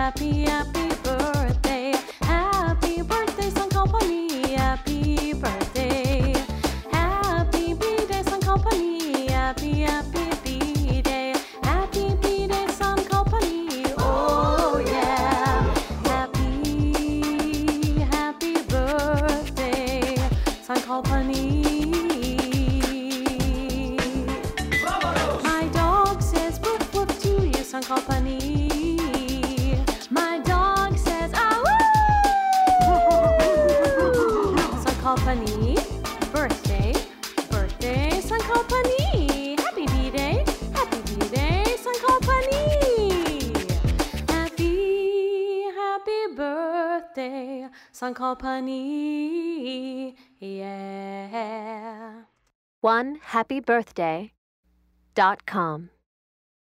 happy, happy birthday. Happy birthday, Sun Company. Happy birthday. Happy B-Day, Sun Company. Happy, happy B-Day. Happy B-Day, Sun Company. Oh yeah. Happy, happy birthday, Sun Company. My dog says woof woof to you, Sun Company. My dog says ah woo. Sun Company. Birthday, birthday, Sun Company. Happy B-Day, Sun Company. Happy, happy birthday, Sun Company. Yeah. OneHappyBirthday.com